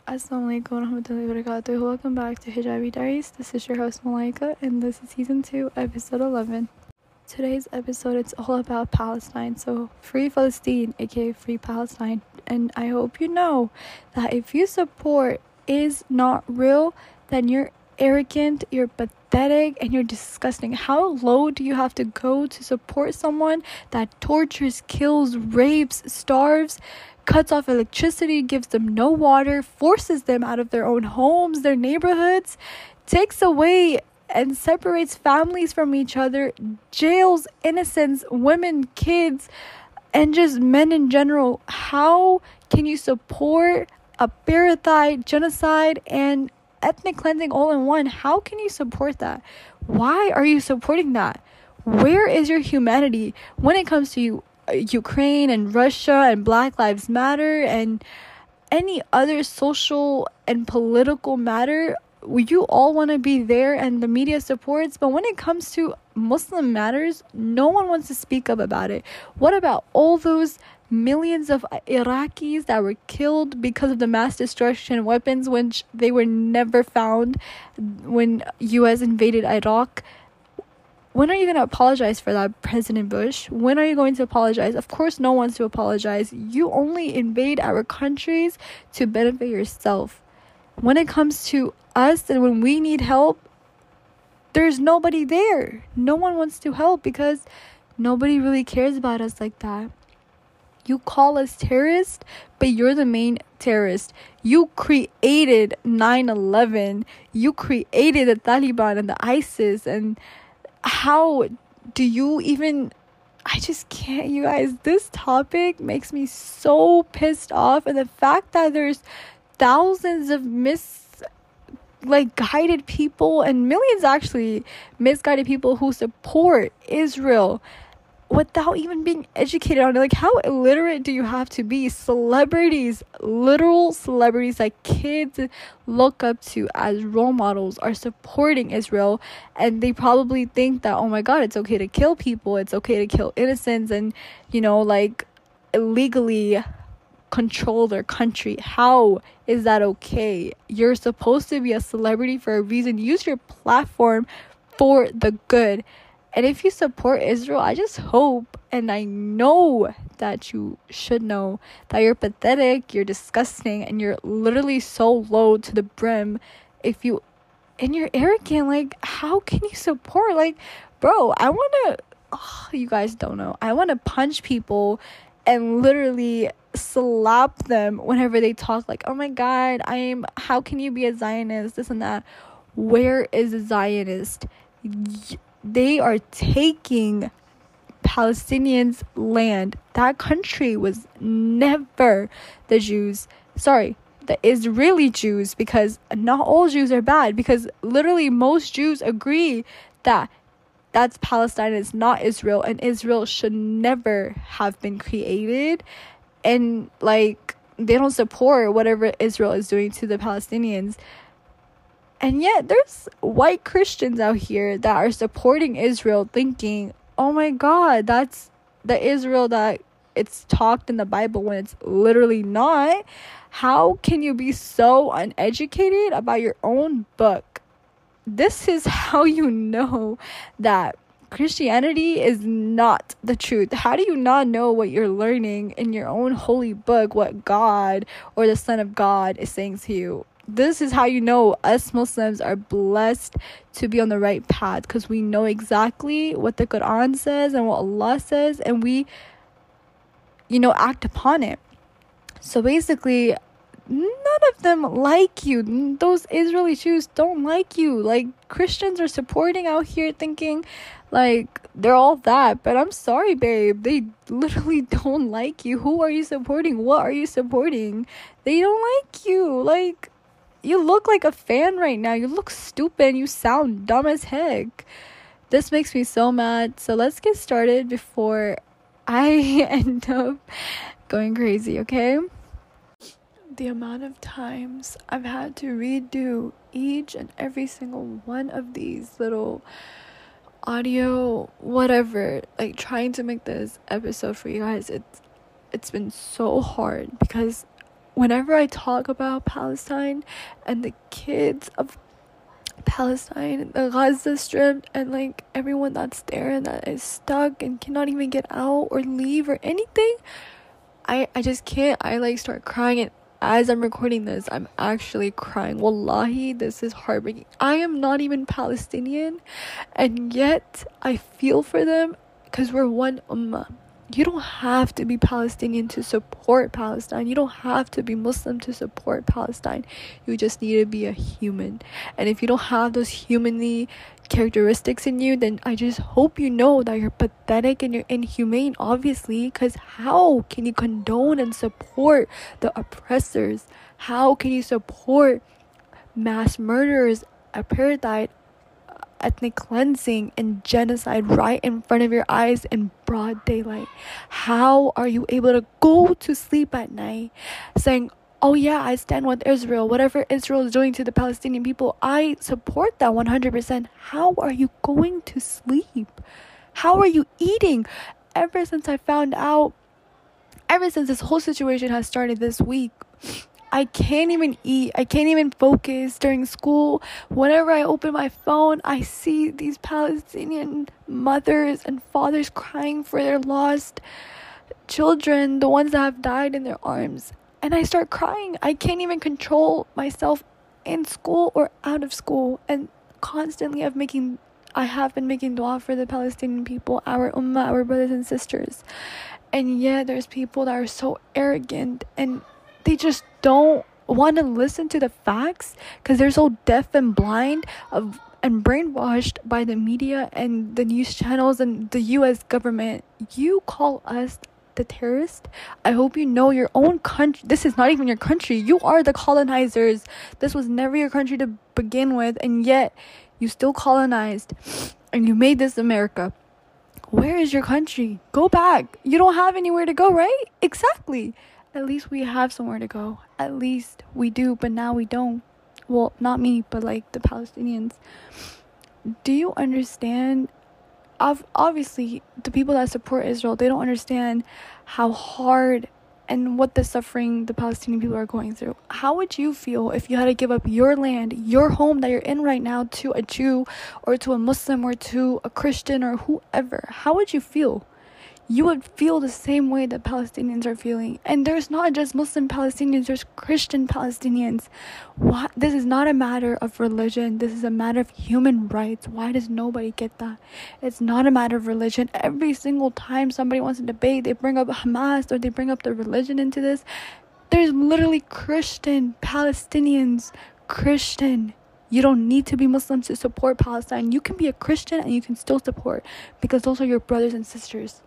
Assalamualaikum warahmatullahi wabarakatuh. Welcome back to Hijabi Diaries. This is your host Malaika, and this is season 2, episode 11. Today's episode, it's all about Palestine. So, free Palestine, aka free Palestine. And I hope you know that if you support is not real, then you're arrogant, you're pathetic, and you're disgusting. How low do you have to go to support someone that tortures, kills, rapes, starves, cuts off electricity, gives them no water, forces them out of their own homes, their neighborhoods, takes away and separates families from each other, jails innocents, women, kids, and just men in general? How can you support apartheid, genocide, and ethnic cleansing all in one? How can you support that? Why are you supporting that? Where is your humanity when it comes to Ukraine and Russia and Black Lives Matter and any other social and political matter? You all want to be there and the media supports, but when it comes to Muslim matters, no one wants to speak up about it. What about all those millions of Iraqis that were killed because of the mass destruction weapons, which they were never found when US invaded Iraq? When are you going to apologize for that, President Bush? When are you going to apologize? Of course, no one wants to apologize. You only invade our countries to benefit yourself. When it comes to us and when we need help, there's nobody there. No one wants to help because nobody really cares about us like that. You call us terrorists, but you're the main terrorist. You created 9/11. You created the Taliban and the ISIS. And how do you even... I just can't, you guys. This topic makes me so pissed off. And the fact that there's thousands of guided people and millions actually misguided people who support Israel without even being educated on it. Like, how illiterate do you have to be? Celebrities, literal celebrities that kids look up to as role models, are supporting Israel, and they probably think that, oh my god, it's okay to kill people, it's okay to kill innocents, and illegally control their country. How is that okay? You're supposed to be a celebrity for a reason. Use your platform for the good. And if you support Israel, I just hope, and I know that you should know, that you're pathetic, you're disgusting, and you're literally so low to the brim. And you're arrogant. Like, how can you support? Like, bro, you guys don't know. I want to punch people and literally slap them whenever they talk like, oh my god, how can you be a Zionist, this and that. Where is a Zionist? They are taking Palestinians' land. That country was never the Jews. Sorry, the Israeli Jews, because not all Jews are bad, because literally most Jews agree that that's Palestine, it's not Israel, and Israel should never have been created. And they don't support whatever Israel is doing to the Palestinians. And yet there's white Christians out here that are supporting Israel, thinking, oh my god, that's the Israel that it's talked in the Bible, when it's literally not. How can you be so uneducated about your own book? This is how you know that Christianity is not the truth. How do you not know what you're learning in your own holy book, what God or the Son of God is saying to you? This is how you know us Muslims are blessed to be on the right path, because we know exactly what the Quran says and what Allah says, and we act upon it. So basically, none of them like you. Those Israeli Jews don't like you. Like, Christians are supporting out here thinking they're all that, but I'm sorry, babe, they literally don't like you. Who are you supporting? What are you supporting? They don't like you. You look like a fan right now. You look stupid. You sound dumb as heck. This makes me so mad. So let's get started before I end up going crazy, okay? The amount of times I've had to redo each and every single one of these little audio, whatever, trying to make this episode for you guys, it's been so hard, because whenever I talk about Palestine and the kids of Palestine, the Gaza Strip, and like everyone that's there and that is stuck and cannot even get out or leave or anything, I just can't. I like start crying, and as I'm recording this, I'm actually crying. Wallahi, this is heartbreaking. I am not even Palestinian, and yet I feel for them because we're one ummah. You don't have to be Palestinian to support Palestine. You don't have to be Muslim to support Palestine. You just need to be a human. And if you don't have those humanly characteristics in you, then I just hope you know that you're pathetic and you're inhumane, obviously, because how can you condone and support the oppressors? How can you support mass murderers, apartheid, ethnic cleansing, and genocide right in front of your eyes in broad daylight? How are you able to go to sleep at night saying, oh yeah, I stand with Israel, whatever Israel is doing to the Palestinian people, I support that 100%. How are you going to sleep? How are you eating? Ever since I found out, ever since this whole situation has started this week, I can't even eat. I can't even focus during school. Whenever I open my phone, I see these Palestinian mothers and fathers crying for their lost children, the ones that have died in their arms. And I start crying. I can't even control myself in school or out of school. And constantly I have been making dua for the Palestinian people, our ummah, our brothers and sisters. And yet there's people that are so arrogant and they just don't want to listen to the facts because they're so deaf and blind and brainwashed by the media and the news channels and the US government. You call us the terrorist? I hope you know your own country. This is not even your country. You are the colonizers. This was never your country to begin with, and yet you still colonized and you made this America. Where is your country? Go back. You don't have anywhere to go, right? Exactly. At least we have somewhere to go. At least we do, but now we don't. Well, not me, but like the Palestinians. Do you understand? Obviously, the people that support Israel, they don't understand how hard and what the suffering the Palestinian people are going through. How would you feel if you had to give up your land, your home that you're in right now, to a Jew or to a Muslim or to a Christian or whoever? How would you feel? You would feel the same way that Palestinians are feeling. And there's not just Muslim Palestinians, there's Christian Palestinians. This is not a matter of religion. This is a matter of human rights. Why does nobody get that? It's not a matter of religion. Every single time somebody wants to debate, they bring up Hamas or they bring up the religion into this. There's literally Christian Palestinians. Christian. You don't need to be Muslim to support Palestine. You can be a Christian and you can still support, because those are your brothers and sisters.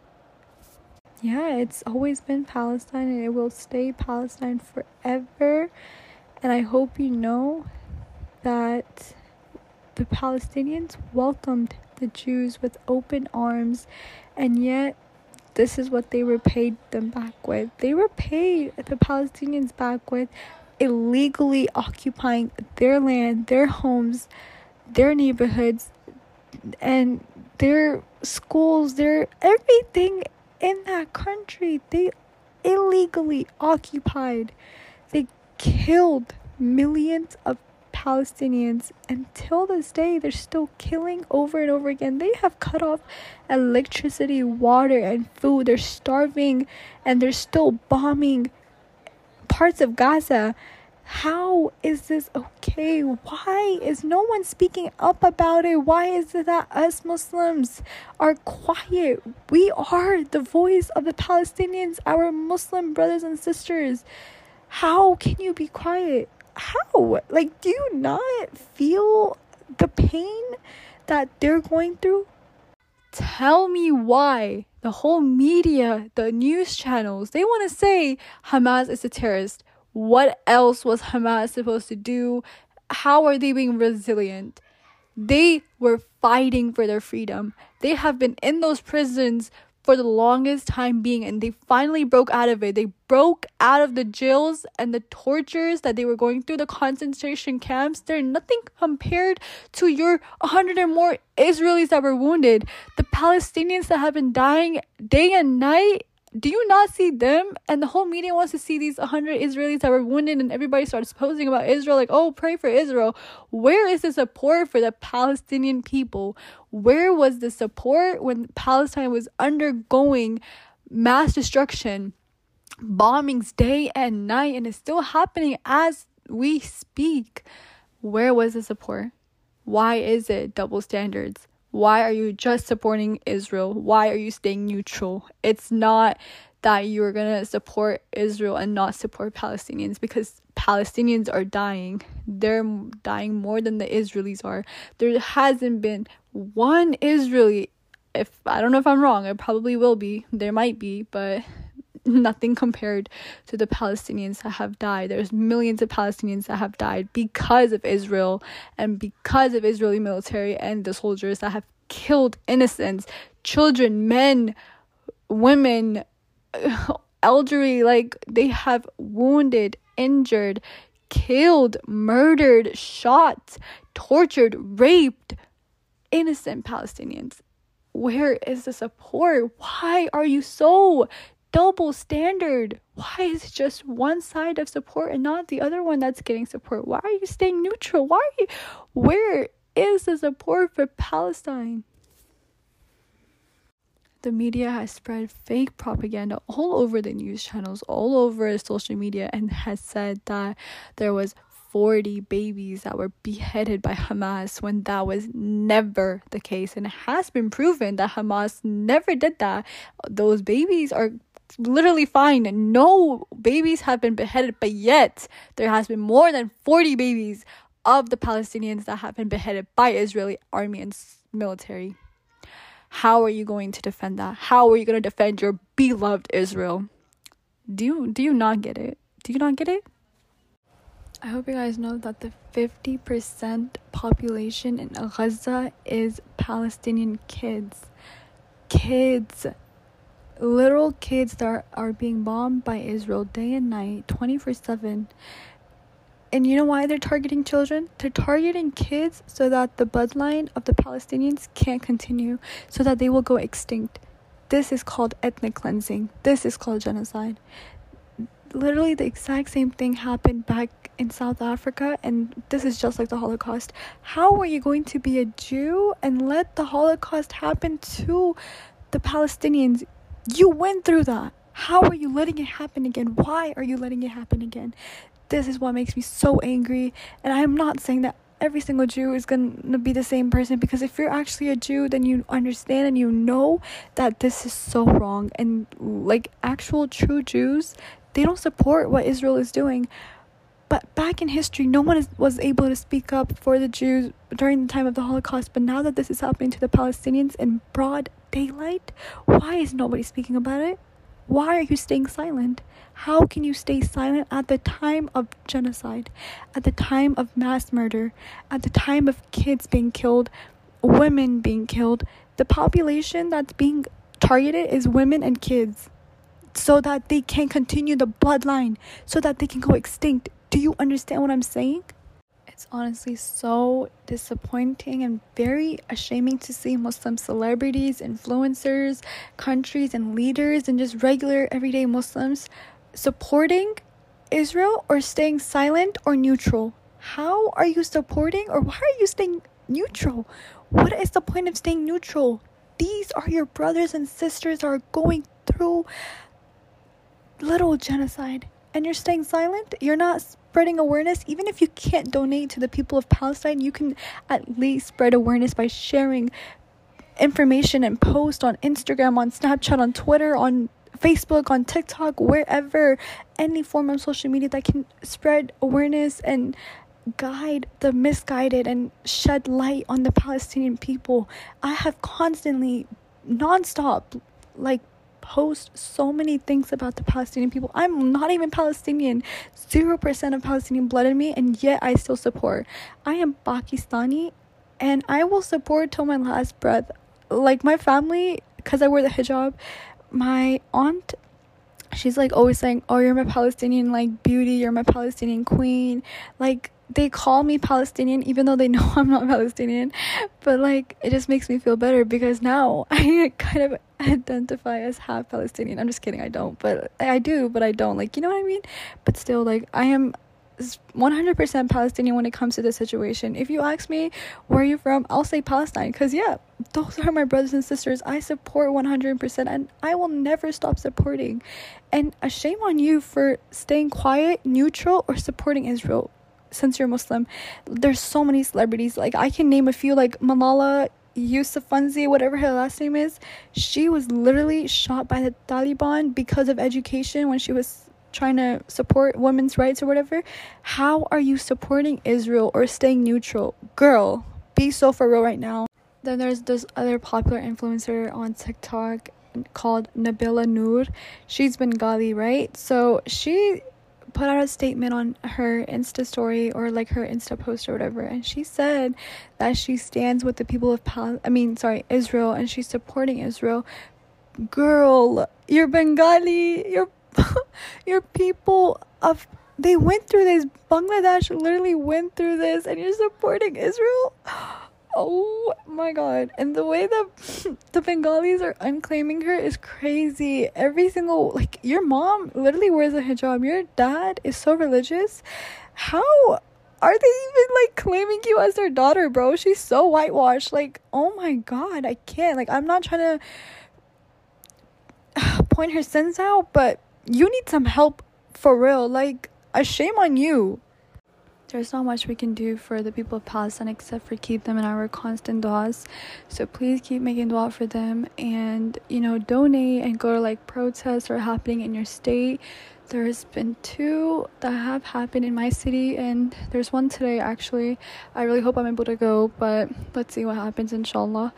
Yeah, it's always been Palestine and it will stay Palestine forever. And I hope you know that the Palestinians welcomed the Jews with open arms, and yet this is what they repaid them back with. They repaid the Palestinians back with illegally occupying their land, their homes, their neighborhoods, and their schools, their everything in that country. They illegally occupied. They killed millions of Palestinians. Until this day, they're still killing over and over again. They have cut off electricity, water, and food. They're starving and they're still bombing parts of Gaza. How is this okay? Why is no one speaking up about it? Why is it that us Muslims are quiet? We are the voice of the Palestinians, our Muslim brothers and sisters. How can you be quiet? How? Like, do you not feel the pain that they're going through? Tell me why the whole media, the news channels, they want to say Hamas is a terrorist. What else was Hamas supposed to do? How are they being resilient? They were fighting for their freedom. They have been in those prisons for the longest time being, and they finally broke out of it. They broke out of the jails and the tortures that they were going through, the concentration camps. They're nothing compared to your 100 or more Israelis that were wounded. The Palestinians that have been dying day and night, Do you not see them? And the whole media wants to see these 100 Israelis that were wounded, and everybody starts posting about Israel, like, oh, pray for Israel. Where is the support for the Palestinian people? Where was the support when Palestine was undergoing mass destruction, bombings day and night, and it's still happening as we speak? Where was the support? Why is it double standards? Why are you just supporting Israel? Why are you staying neutral? It's not that you're going to support Israel and not support Palestinians, because Palestinians are dying. They're dying more than the Israelis are. There hasn't been one Israeli, I don't know if I'm wrong, it probably will be. There might be, but nothing compared to the Palestinians that have died. There's millions of Palestinians that have died because of Israel and because of Israeli military and the soldiers that have killed innocents, children, men, women, elderly. Like, they have wounded, injured, killed, murdered, shot, tortured, raped innocent Palestinians. Where is the support? Why are you so double standard? Why is it just one side of support and not the other one that's getting support? Why are you staying neutral? Where is the support for Palestine? The media has spread fake propaganda all over the news channels, all over social media, and has said that there was 40 babies that were beheaded by Hamas, when that was never the case. And it has been proven that Hamas never did that. Those babies are literally fine. No babies have been beheaded, but yet there has been more than 40 babies of the Palestinians that have been beheaded by Israeli army and military. How are you going to defend that? How are you going to defend your beloved Israel? Do you not get it? Do you not get it? I hope you guys know that the 50% population in Gaza is Palestinian kids. Little kids that are being bombed by Israel day and night, 24/7. And you know why they're targeting children? They're targeting kids so that the bloodline of the Palestinians can't continue, so that they will go extinct. This is called ethnic cleansing. This is called genocide. Literally the exact same thing happened back in South Africa, and this is just like the Holocaust. How are you going to be a Jew and let the Holocaust happen to the Palestinians? You went through that. How are you letting it happen again? Why are you letting it happen again? This is what makes me so angry. And I'm not saying that every single Jew is going to be the same person, because if you're actually a Jew, then you understand and you know that this is so wrong. And like actual true Jews, they don't support what Israel is doing. But back in history, no one was able to speak up for the Jews during the time of the Holocaust. But now that this is happening to the Palestinians in broad daylight, why is nobody speaking about it? Why are you staying silent? How can you stay silent at the time of genocide, at the time of mass murder, at the time of kids being killed, women being killed? The population that's being targeted is women and kids, so that they can continue the bloodline, so that they can go extinct. Do you understand what I'm saying? It's honestly so disappointing and very ashaming to see Muslim celebrities, influencers, countries, and leaders, and just regular everyday Muslims supporting Israel or staying silent or neutral. How are you supporting, or why are you staying neutral? What is the point of staying neutral? These are your brothers and sisters that are going through little genocide, and you're staying silent. You're not spreading awareness. Even if you can't donate to the people of Palestine, you can at least spread awareness by sharing information and post on Instagram, on Snapchat, on Twitter, on Facebook, on TikTok, wherever, any form of social media that can spread awareness and guide the misguided and shed light on the Palestinian people. I have constantly, nonstop, post so many things about the Palestinian people. I'm not even Palestinian, 0% of Palestinian blood in me, and yet I still support. I am Pakistani, and I will support till my last breath. Like my family, because I wear the hijab, my aunt she's like always saying, oh, you're my Palestinian like beauty, you're my Palestinian queen. Like, they call me Palestinian even though they know I'm not Palestinian, but like it just makes me feel better because now I kind of identify as half Palestinian. I'm just kidding, I don't, but I do, but I don't, like, you know what I mean? But still, like, I am 100% Palestinian when it comes to this situation. If you ask me where are you from, I'll say Palestine, because yeah, those are my brothers and sisters. I support 100% and I will never stop supporting. And a shame on you for staying quiet, neutral, or supporting Israel since you're Muslim. There's so many celebrities, like I can name a few, like Malala Yousafzai, whatever her last name is. She was literally shot by the Taliban because of education when she was trying to support women's rights or whatever. How are you supporting Israel or staying neutral? Girl, be so for real right now. Then there's this other popular influencer on TikTok called Nabila Noor. She's Bengali, right? So she put out a statement on her Insta story, or like her Insta post or whatever, and she said that she stands with the people of Israel, and she's supporting Israel. Girl, you're Bengali, your people of, they went through this, Bangladesh literally went through this, and you're supporting Israel. Oh my god. And the way that the Bengalis are unclaiming her is crazy. Every single, like, your mom literally wears a hijab, your dad is so religious. How are they even like claiming you as their daughter, bro? She's so whitewashed. Like, oh my god, I can't. Like, I'm not trying to point her sins out, but you need some help for real. Like, a shame on you. There's not much we can do for the people of Palestine except for keep them in our constant du'as. So please keep making dua for them, and, you know, donate and go to like protests that are happening in your state. There's been 2 that have happened in my city, and there's one today actually. I really hope I'm able to go, but let's see what happens, inshallah.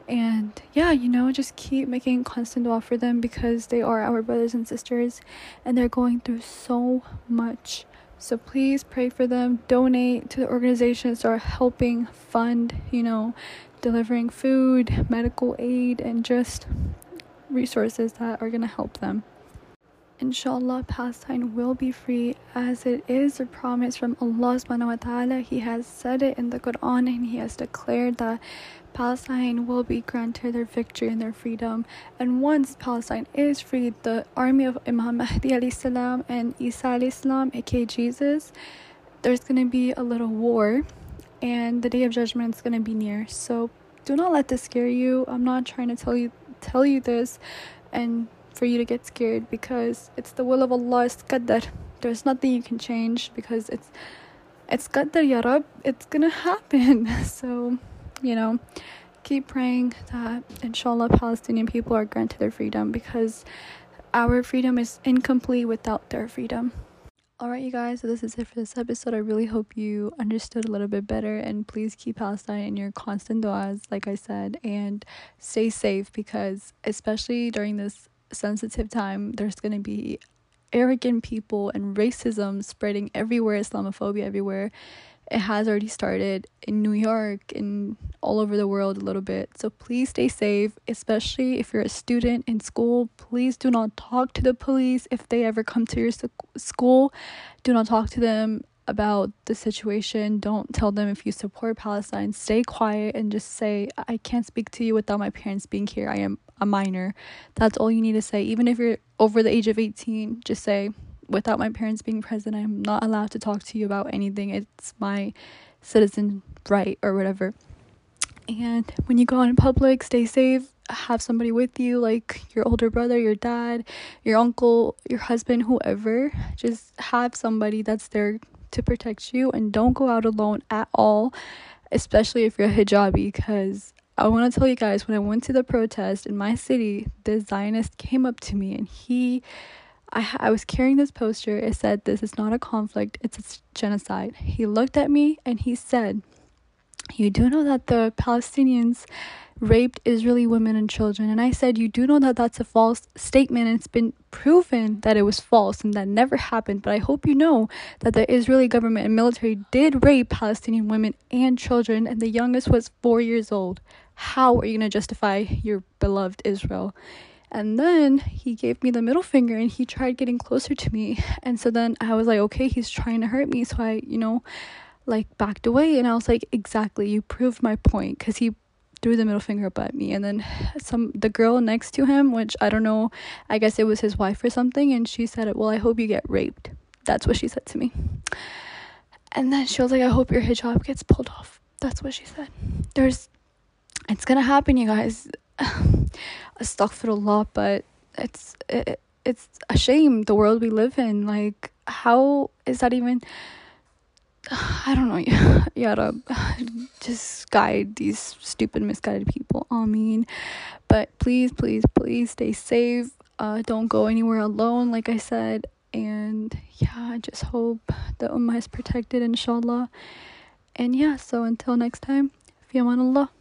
And yeah, you know, just keep making constant dua for them because they are our brothers and sisters and they're going through so much. So please pray for them, donate to the organizations that are helping fund, you know, delivering food, medical aid, and just resources that are going to help them. Inshallah, Palestine will be free, as it is a promise from Allah subhanahu wa ta'ala. He has said it in the Quran, and He has declared that Palestine will be granted their victory and their freedom. And once Palestine is free, the army of Imam Mahdi alayhi salam and Isa alayhi salam, aka Jesus, there's going to be a little war, and the day of judgment is going to be near. So do not let this scare you. I'm not trying to tell you this and for you to get scared, because it's the will of Allah. It's qadar. There's nothing you can change, because it's qadar, ya Rab. It's gonna happen. So, you know, keep praying that inshallah Palestinian people are granted their freedom, because our freedom is incomplete without their freedom. Alright, you guys, so this is it for this episode. I really hope you understood a little bit better, and please keep Palestine in your constant du'as, like I said, and stay safe, because especially during this sensitive time, there's going to be arrogant people and racism spreading everywhere, Islamophobia everywhere. It has already started in New York and all over the world a little bit. So please stay safe, especially if you're a student in school. Please do not talk to the police if they ever come to your school. Do not talk to them about the situation. Don't tell them if you support Palestine. Stay quiet and just say, I can't speak to you without my parents being here. I am a minor. That's all you need to say. Even if you're over the age of 18, just say, without my parents being present, I am not allowed to talk to you about anything. It's my citizen right or whatever. And when you go out in public, stay safe. Have somebody with you, like your older brother, your dad, your uncle, your husband, whoever. Just have somebody that's there to protect you, and don't go out alone at all, especially if you're a hijabi, because I want to tell you guys, when I went to the protest in my city, the Zionist came up to me, and I was carrying this poster. It said, "This is not a conflict, it's a genocide." He looked at me and he said, "You do know that the Palestinians raped Israeli women and children?" And I said, "You do know that that's a false statement, and it's been proven that it was false and that never happened. But I hope you know that the Israeli government and military did rape Palestinian women and children, and the youngest was 4 years old. How are you going to justify your beloved Israel?" And then he gave me the middle finger and he tried getting closer to me. And so then I was like, okay, he's trying to hurt me. So I, like backed away, and I was like, exactly, you proved my point, because he threw the middle finger up at me. And then the girl next to him, which I don't know, I guess it was his wife or something, and she said, well, I hope you get raped. That's what she said to me. And then she was like, I hope your hijab gets pulled off. That's what she said. It's gonna happen, you guys. Astaghfirullah, but it's a shame, the world we live in. Like, how is that even? I don't know. Yeah, just guide these stupid, misguided people. But please stay safe. Don't go anywhere alone, like I said. And yeah, I just hope the ummah is protected, inshallah. And yeah, so until next time, fi amanallah.